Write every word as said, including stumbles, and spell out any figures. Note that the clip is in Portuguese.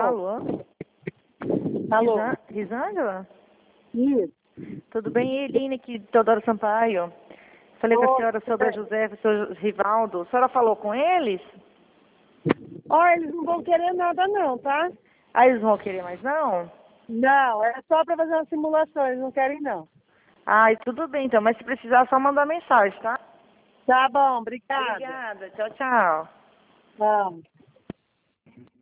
Alô? Alô? Risa- Risângela? Isso. Tudo bem? Eline aqui, Teodoro Sampaio. Falei com a Oi, senhora sobre a tudo José e o senhor Rivaldo. A senhora falou com eles? Ó, eles não vão querer nada não, tá? Ah, eles não vão querer mais não? Não, é só para fazer uma simulação, eles não querem não. Ai, tudo bem então, mas se precisar é só mandar mensagem, tá? Tá bom, obrigada. Obrigada, tchau, tchau. Vamos.